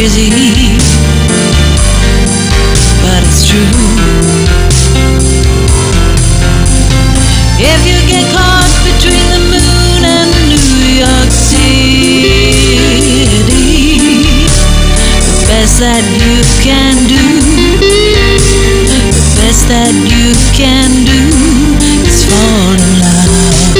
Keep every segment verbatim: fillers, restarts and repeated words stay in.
crazy, but it's true. If you get caught between the moon and New York City, the best that you can do, the best that you can do is fall in love.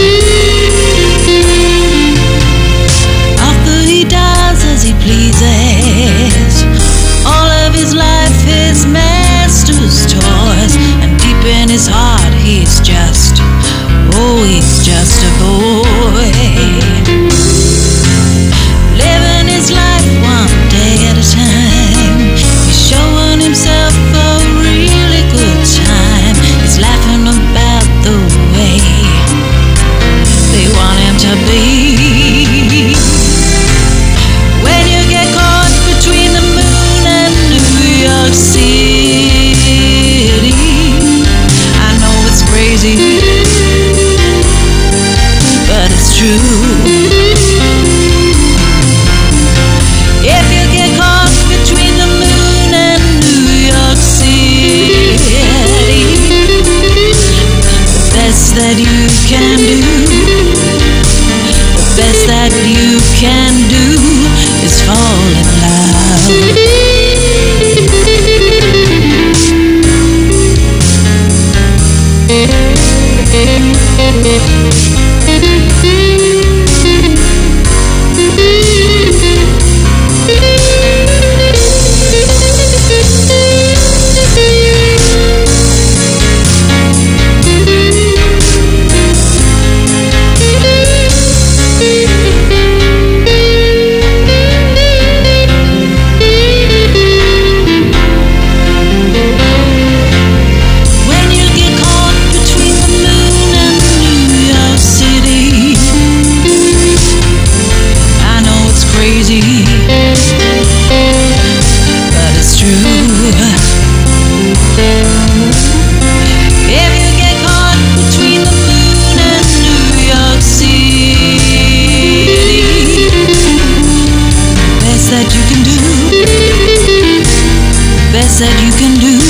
After he does as he pleases, all of his life his master's toys, and deep in his heart he's just, oh, he's just a boy, living his life one day at a time. He's showing himself a really good time. He's laughing about the way they want him to be. When you get caught between the moon and New York City, I know it's crazy, but it's true. If you get caught between the moon and New York City, the best that you can do, the best that you can do is fall in love. That you can do